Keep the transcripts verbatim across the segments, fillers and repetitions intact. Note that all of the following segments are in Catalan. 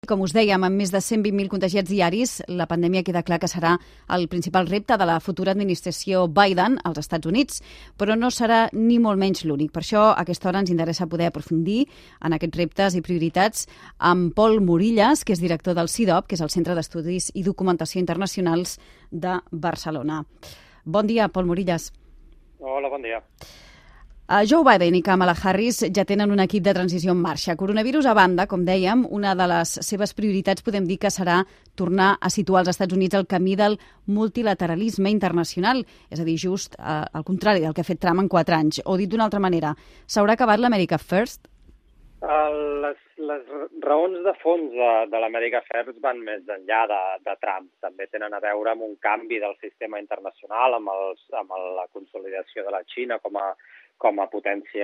Com us dèiem, amb més de cent vint mil contagiats diaris, la pandèmia queda clar que serà el principal repte de la futura administració Biden als Estats Units, però no serà ni molt menys l'únic. Per això, a aquesta hora ens interessa poder aprofundir en aquests reptes i prioritats amb Pol Morillas, que és director del C I D O P, que és el Centre d'Estudis i Documentació Internacionals de Barcelona. Bon dia, Pol Morillas. Hola, bon dia. Joe Biden i Kamala Harris ja tenen un equip de transició en marxa. Coronavirus a banda, com dèiem, una de les seves prioritats podem dir que serà tornar a situar els Estats Units al camí del multilateralisme internacional, és a dir, just eh, al contrari del que ha fet Trump en quatre anys. O dit d'una altra manera, s'haurà acabat l'America First? Uh, les, les raons de fons de, de l'America First van més enllà de, de Trump. També tenen a veure amb un canvi del sistema internacional, amb, els, amb la consolidació de la Xina com a com a potència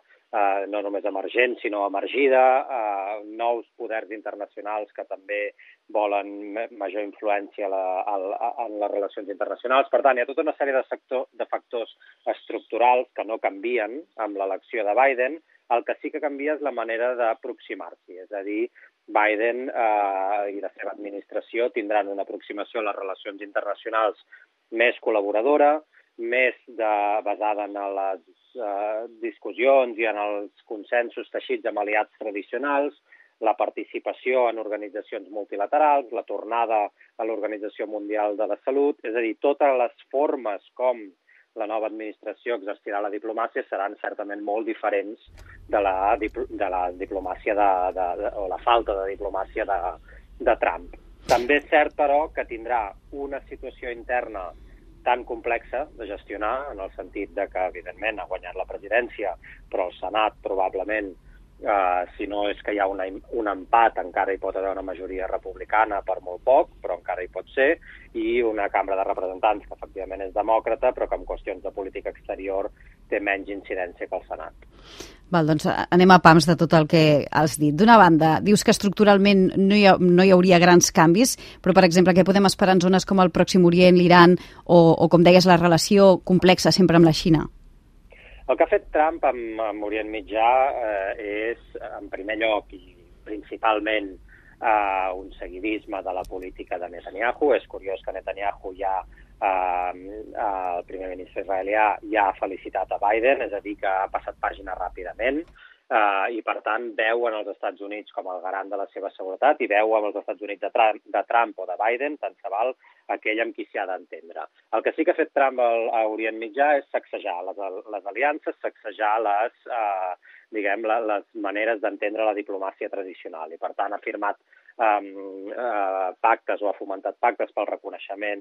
eh, no només emergent, sinó emergida, eh, nous poders internacionals que també volen major influència a la, a, a, en les relacions internacionals. Per tant, hi ha tota una sèrie de, sector, de factors estructurals que no canvien amb l'elecció de Biden. El que sí que canvia és la manera d'aproximar-s'hi, és a dir, Biden eh, i la seva administració tindran una aproximació a les relacions internacionals més col·laboradora, més de, basada en les eh, discussions i en els consensos teixits amb aliats tradicionals, la participació en organitzacions multilaterals, la tornada a l'Organització Mundial de la Salut, és a dir, totes les formes com la nova administració exercirà la diplomàcia seran certament molt diferents de la, de la diplomàcia de, de, de, o la falta de diplomàcia de, de Trump. També és cert, però, que tindrà una situació interna tan complexa de gestionar, en el sentit de que, evidentment, ha guanyat la presidència, però el Senat probablement, eh, si no és que hi ha una, un empat, encara hi pot haver una majoria republicana per molt poc, però encara hi pot ser, i una Cambra de Representants que efectivament és demòcrata, però que en qüestions de política exterior té menys incidència que el Senat. Val, doncs anem a pams de tot el que has dit. D'una banda, dius que estructuralment no hi, ha, no hi hauria grans canvis, però, per exemple, què podem esperar en zones com el Pròxim Orient, l'Iran o, o, com deies, la relació complexa sempre amb la Xina? El que ha fet Trump amb, amb Orient Mitjà eh, és, en primer lloc i principalment, eh, un seguidisme de la política de Netanyahu. És curiós que Netanyahu ja Uh, uh, el primer ministre israelià ja ha felicitat a Biden, és a dir, que ha passat pàgina ràpidament uh, i, per tant, veu en els Estats Units com el garant de la seva seguretat i veu en els Estats Units de Trump, de Trump o de Biden, tant se val aquell amb qui s'hi ha d'entendre. El que sí que ha fet Trump al, a Orient Mitjà és sacsejar les, les aliances, sacsejar les, uh, diguem, les, les maneres d'entendre la diplomàcia tradicional i, per tant, ha firmat Um, uh, pactes o ha fomentat pactes pel reconeixement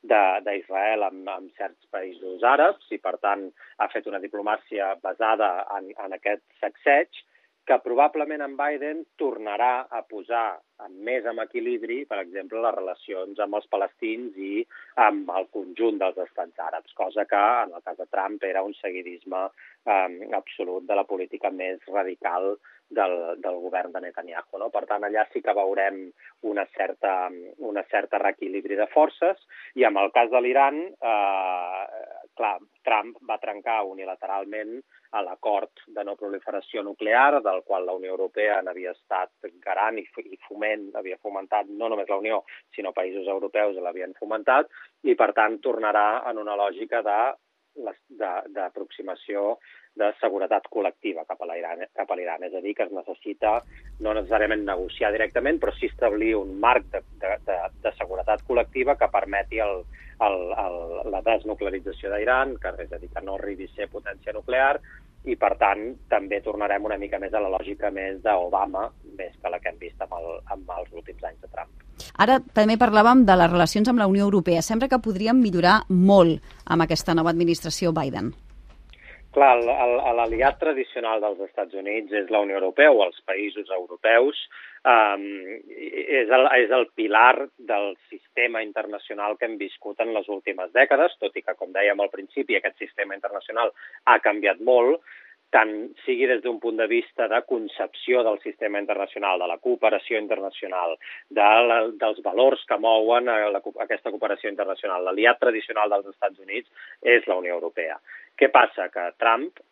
d'Israel amb, amb certs països àrabs i, per tant, ha fet una diplomàcia basada en, en aquest sacseig que probablement en Biden tornarà a posar més en equilibri, per exemple, les relacions amb els palestins i amb el conjunt dels estats àrabs, cosa que, en el cas de Trump, era un seguidisme um, absolut de la política més radical del, del govern de Netanyahu. No? Per tant, allà sí que veurem una certa, una certa reequilibri de forces i en el cas de l'Iran, eh, clar, Trump va trencar unilateralment a l'acord de no proliferació nuclear, del qual la Unió Europea n'havia estat garant i foment, havia fomentat, no només la Unió, sinó països europeus l'havien fomentat, i per tant tornarà en una lògica de d'aproximació de seguretat col·lectiva cap a l'Iran, cap a l'Iran. És a dir, que es necessita no necessàriament negociar directament, però sí establir un marc de, de, de, de seguretat col·lectiva que permeti el, el, el, la desnuclearització d'Iran, que és a dir, que no arribi a ser potència nuclear, i per tant també tornarem una mica més a la lògica més d'Obama, més que la que hem vist amb, el, amb els últims anys de Trump. Ara també parlàvem de les relacions amb la Unió Europea. Sembla que podríem millorar molt amb aquesta nova administració Biden. Clar, l'aliat tradicional dels Estats Units és la Unió Europea o els països europeus. Um, és, el, és el pilar del sistema internacional que hem viscut en les últimes dècades, tot i que, com dèiem al principi, aquest sistema internacional ha canviat molt, tant sigui des d'un punt de vista de concepció del sistema internacional, de la cooperació internacional, de la, dels valors que mouen la, aquesta cooperació internacional. L'aliat tradicional dels Estats Units és la Unió Europea. Què passa? Que Trump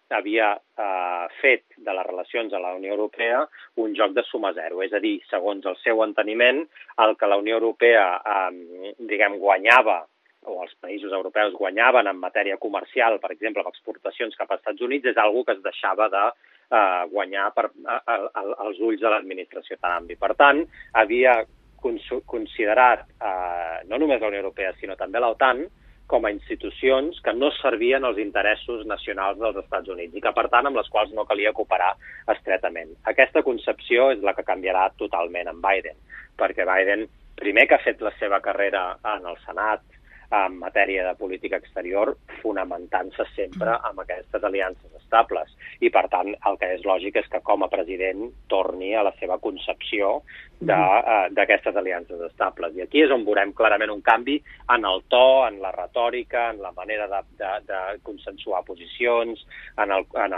havia eh, fet de les relacions a la Unió Europea un joc de suma zero. És a dir, segons el seu enteniment, el que la Unió Europea eh, diguem, guanyava o els països europeus guanyaven en matèria comercial, per exemple, amb exportacions cap als Estats Units, és algo que es deixava de eh, guanyar per, a, a, a, als ulls de l'administració Trump. I, per tant, havia considerat eh, no només la Unió Europea, sinó també l'OTAN, com a institucions que no servien als interessos nacionals dels Estats Units i que, per tant, amb les quals no calia cooperar estretament. Aquesta concepció és la que canviarà totalment en Biden, perquè Biden, primer que ha fet la seva carrera en el Senat, en matèria de política exterior, fonamentant-se sempre amb aquestes aliances estables. I, per tant, el que és lògic és que com a president torni a la seva concepció d'aquestes uh, aliances estables. I aquí és on veurem clarament un canvi en el to, en la retòrica, en la manera de, de, de consensuar posicions, en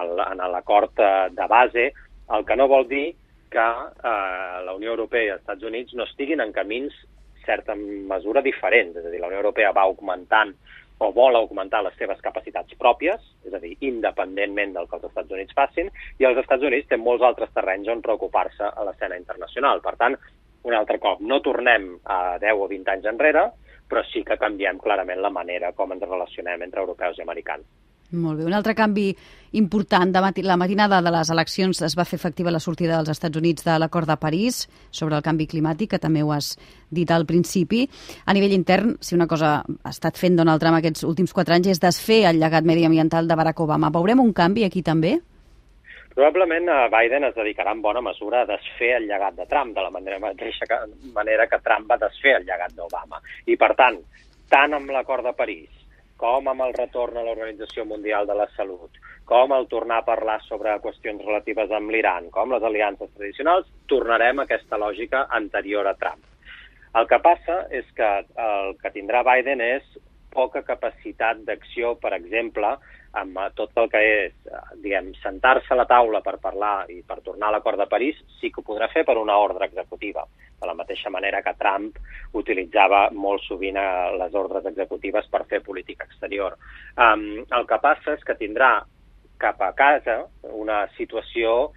l'acord de base, el que no vol dir que uh, la Unió Europea i els Estats Units no estiguin en camins certa mesura diferents. És a dir, la Unió Europea va augmentant o vol augmentar les seves capacitats pròpies, és a dir, independentment del que els Estats Units facin, i els Estats Units tenen molts altres terrenys on preocupar-se a l'escena internacional. Per tant, un altre cop, no tornem a deu o vint anys enrere, però sí que canviem clarament la manera com ens relacionem entre europeus i americans. Molt bé. Un altre canvi important, de mati la matinada de les eleccions es va fer efectiva la sortida dels Estats Units de l'Acord de París sobre el canvi climàtic, que també ho has dit al principi. A nivell intern, si una cosa ha estat fent Donald Trump aquests últims quatre anys és desfer el llegat mediambiental de Barack Obama. Veurem un canvi aquí també? Probablement Biden es dedicarà en bona mesura a desfer el llegat de Trump, de la manera, mateixa que, manera que Trump va desfer el llegat d'Obama. I, per tant, tant amb l'Acord de París, com amb el retorn a l'Organització Mundial de la Salut, com el tornar a parlar sobre qüestions relatives amb l'Iran, com les aliances tradicionals, tornarem a aquesta lògica anterior a Trump. El que passa és que el que tindrà Biden és poca capacitat d'acció, per exemple, amb tot el que és, diguem, sentar-se a la taula per parlar i per tornar a l'Acord de París, sí que ho podrà fer per una ordre executiva, de la mateixa manera que Trump utilitzava molt sovint les ordres executives per fer política exterior. Um, el que passa és que tindrà cap a casa una situació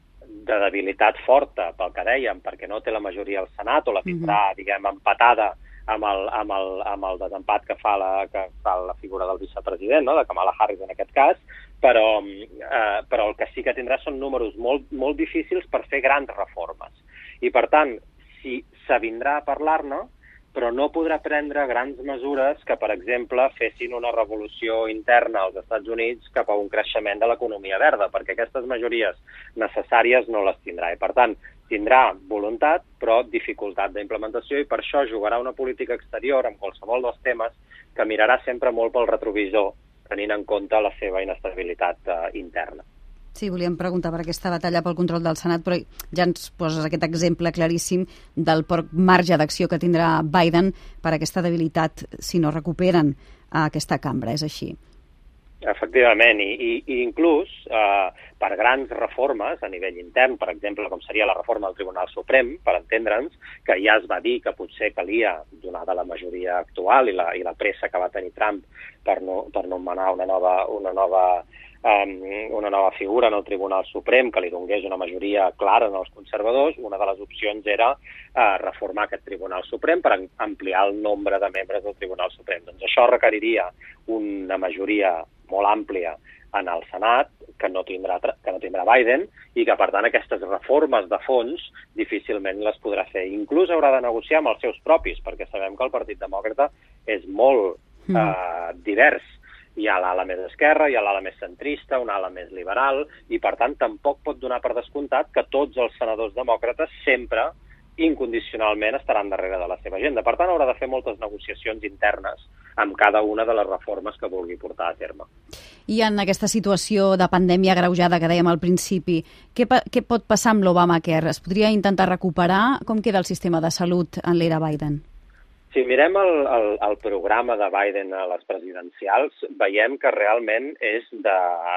de debilitat forta, pel que dèiem, perquè no té la majoria al Senat, o la tindrà, mm-hmm. diguem, empatada amb el, amb el, amb el desempat que fa, la, que fa la figura del vicepresident, no? De Kamala Harris en aquest cas, però, eh, però el que sí que tindrà són números molt, molt difícils per fer grans reformes. I, per tant, si s'avindrà a parlar-ne, però no podrà prendre grans mesures que, per exemple, fessin una revolució interna als Estats Units cap a un creixement de l'economia verda, perquè aquestes majories necessàries no les tindrà. I, per tant, tindrà voluntat, però dificultat d'implementació, i per això jugarà una política exterior amb qualsevol dels temes que mirarà sempre molt pel retrovisor, tenint en compte la seva inestabilitat eh, interna. Sí, volíem preguntar per aquesta batalla pel control del Senat, però ja ens poses aquest exemple claríssim del poc marge d'acció que tindrà Biden per aquesta debilitat si no recuperen aquesta cambra, és així? Efectivament, i, i, i inclús eh, per grans reformes a nivell intern, per exemple, com seria la reforma del Tribunal Suprem, per entendre'ns, que ja es va dir que potser calia, donada la majoria actual i la, i la pressa que va tenir Trump per, no, per nomenar una nova, una nova um, una nova figura en el Tribunal Suprem que li donés una majoria clara als conservadors, una de les opcions era uh, reformar aquest Tribunal Suprem per ampliar el nombre de membres del Tribunal Suprem. Doncs això requeriria una majoria molt àmplia en el Senat, que no tindrà, que no tindrà Biden, i que, per tant, aquestes reformes de fons difícilment les podrà fer. Inclús haurà de negociar amb els seus propis, perquè sabem que el Partit Demòcrata és molt mm. eh, divers. Hi ha l'ala més esquerra, hi ha l'ala més centrista, una ala més liberal, i, per tant, tampoc pot donar per descomptat que tots els senadors demòcrates sempre incondicionalment estaran darrere de la seva agenda. Per tant, haurà de fer moltes negociacions internes amb cada una de les reformes que vulgui portar a terme. I en aquesta situació de pandèmia agreujada que dèiem al principi, què, què pot passar amb l'Obamacare? Es podria intentar recuperar? Com queda el sistema de salut en l'era Biden? Si mirem el, el, el programa de Biden a les presidencials, veiem que realment és, de,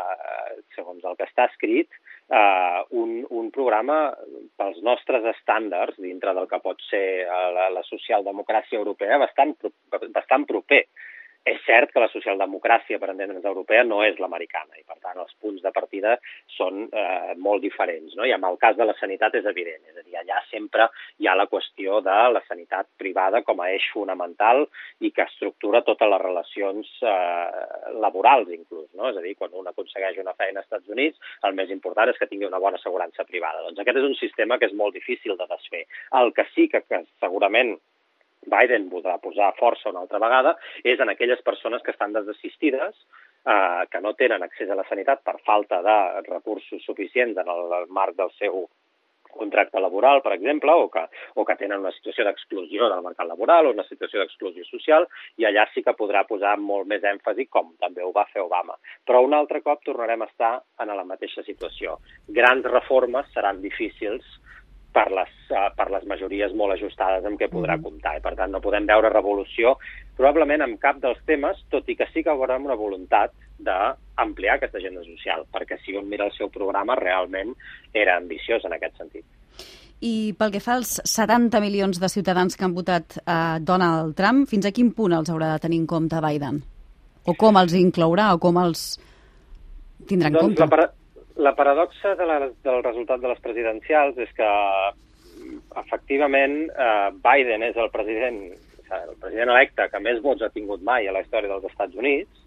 segons el que està escrit, Uh, un, un programa pels nostres estàndards, dintre del que pot ser uh, la, la socialdemocràcia europea, bastant, bastant proper. És cert que la socialdemocràcia, per entendre'ns europea, no és l'americana i, per tant, els punts de partida són eh, molt diferents, no? I en el cas de la sanitat és evident, és a dir, allà sempre hi ha la qüestió de la sanitat privada com a eix fonamental i que estructura totes les relacions eh, laborals, inclús, no? És a dir, quan un aconsegueix una feina als Estats Units, el més important és que tingui una bona assegurança privada. Doncs aquest és un sistema que és molt difícil de desfer. El que sí que, que segurament Biden voldrà posar força una altra vegada és en aquelles persones que estan desassistides, eh, que no tenen accés a la sanitat per falta de recursos suficients en el, el marc del seu contracte laboral, per exemple, o que, o que tenen una situació d'exclusió del mercat laboral o una situació d'exclusió social, i allà sí que podrà posar molt més èmfasi, com també ho va fer Obama. Però un altre cop tornarem a estar en la mateixa situació. Grans reformes seran difícils per les, uh, per les majories molt ajustades amb què podrà comptar. I, per tant, no podem veure revolució probablement en cap dels temes, tot i que sí que veurem una voluntat d'ampliar aquesta agenda social, perquè si un mira el seu programa, realment era ambiciós en aquest sentit. I pel que fa als setanta milions de ciutadans que han votat a Donald Trump, fins a quin punt els haurà de tenir en compte Biden? O com els inclourà, o com els tindrà en doncs compte? La para... La paradoxa de la, del resultat de les presidencials és que, efectivament, eh, Biden és el president, el president electe que més vots ha tingut mai a la història dels Estats Units,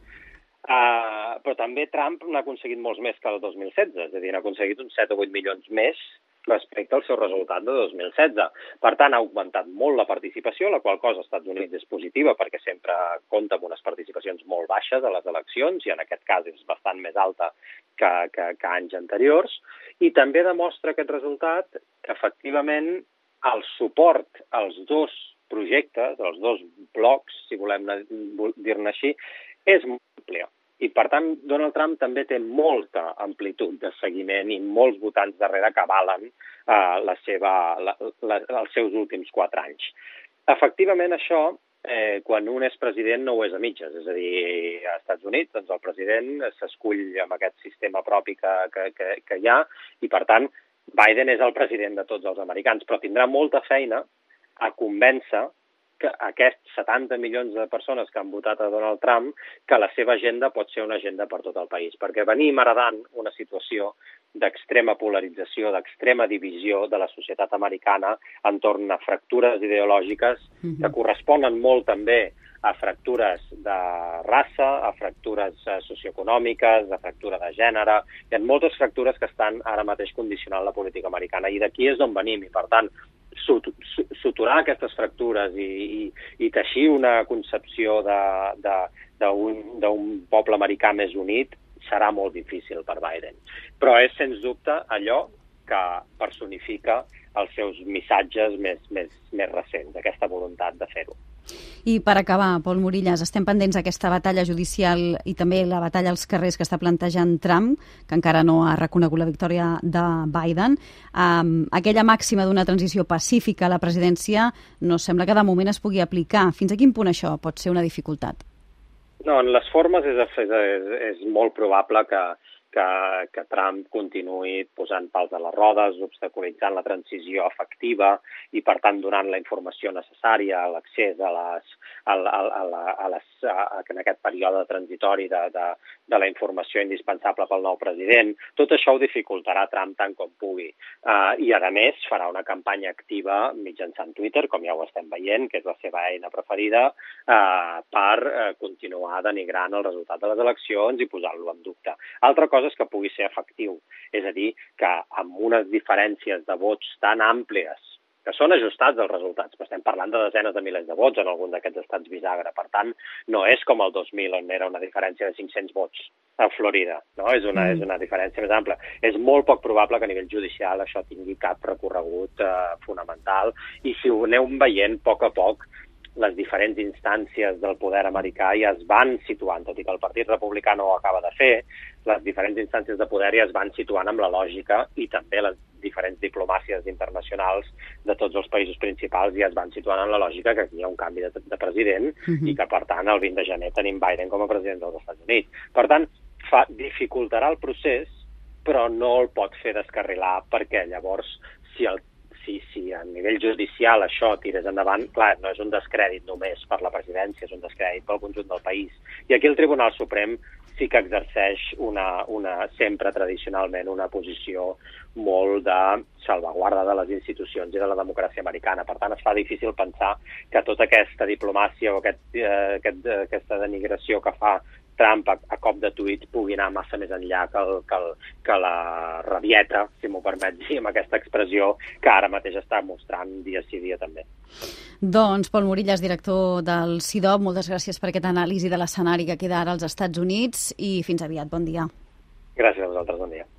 eh, però també Trump n'ha aconseguit molts més que el dos mil setze, és a dir, n'ha aconseguit uns set o vuit milions més respecte al seu resultat de dos mil setze. Per tant, ha augmentat molt la participació, la qual cosa als Estats Units és positiva perquè sempre compta amb unes participacions molt baixes a les eleccions i en aquest cas és bastant més alta que, que, que anys anteriors, i també demostra aquest resultat que efectivament el suport als dos projectes, als dos blocs, si volem dir-ne així, és molt ampli. I, per tant, Donald Trump també té molta amplitud de seguiment i molts votants darrere que avalen eh, la seva, la, la, els seus últims quatre anys. Efectivament, això, eh, quan un és president, no ho és a mitges. És a dir, als Estats Units, doncs, el president s'escull amb aquest sistema propi que, que, que, que hi ha i, per tant, Biden és el president de tots els americans, però tindrà molta feina a convèncer que aquests setanta milions de persones que han votat a Donald Trump, que la seva agenda pot ser una agenda per tot el país. Perquè venim heredant una situació d'extrema polarització, d'extrema divisió de la societat americana entorn a fractures ideològiques que corresponen molt també a fractures de raça, a fractures socioeconòmiques, a fractura de gènere. Hi ha moltes fractures que estan ara mateix condicionant la política americana i d'aquí és d'on venim i, per tant, suturar aquestes fractures i, i, i teixir una concepció d'un poble americà més unit serà molt difícil per Biden. Però és, sens dubte, allò que personifica els seus missatges més, més, més recents, aquesta voluntat de fer-ho. I per acabar, Pol Morillas, estem pendents d'aquesta batalla judicial i també la batalla als carrers que està plantejant Trump, que encara no ha reconegut la victòria de Biden. Um, aquella màxima d'una transició pacífica a la presidència no sembla que de moment es pugui aplicar. Fins a quin punt això pot ser una dificultat? No, en les formes és, és, és molt probable que Que, que Trump continuï posant pals a les rodes, obstaculitzant la transició efectiva i, per tant, donant la informació necessària, l'accés a les, a, a, a, a les, a, en aquest període transitori de, de, de la informació indispensable pel nou president. Tot això ho dificultarà Trump tant com pugui. Uh, I, a més, farà una campanya activa mitjançant Twitter, com ja ho estem veient, que és la seva eina preferida, uh, per uh, continuar denigrant el resultat de les eleccions i posant-lo en dubte. Altra cosa és que pugui ser efectiu. És a dir, que amb unes diferències de vots tan àmplies, que són ajustats els resultats, però estem parlant de desenes de milers de vots en algun d'aquests estats bisagra. Per tant, no és com el dos mil, on era una diferència de cinc-cents vots a Florida. No? És una, és una diferència més ampla. És molt poc probable que a nivell judicial això tingui cap recorregut eh, fonamental. I si ho aneu veient, a poc a poc, les diferents instàncies del poder americà ja es van situant, tot i que el Partit Republicà no ho acaba de fer, les diferents instàncies de poder ja es van situant amb la lògica i també les diferents diplomàcies internacionals de tots els països principals ja es van situant en la lògica que aquí hi ha un canvi de, de president uh-huh. i que, per tant, el vint de gener tenim Biden com a president dels Estats Units. Per tant, fa, dificultarà el procés, però no el pot fer descarrilar perquè llavors, si el si, si a nivell judicial això tirés endavant, clar, no és un descrèdit només per la presidència, és un descrèdit pel conjunt del país. I aquí el Tribunal Suprem sí que exerceix una, una, sempre tradicionalment una posició molt de salvaguarda de les institucions i de la democràcia americana. Per tant, es fa difícil pensar que tota aquesta diplomàcia o aquest, eh, aquest, aquesta denigració que fa Trump a, a cop de tuit pugui anar massa més enllà que, el, que, el, que la rabieta, si m'ho permet dir, amb aquesta expressió que ara mateix està mostrant dia sí dia també. Doncs Pol Morillas, director del C I D O P, moltes gràcies per aquest anàlisi de l'escenari que queda ara als Estats Units i fins aviat. Bon dia. Gràcies a vosaltres, bon dia.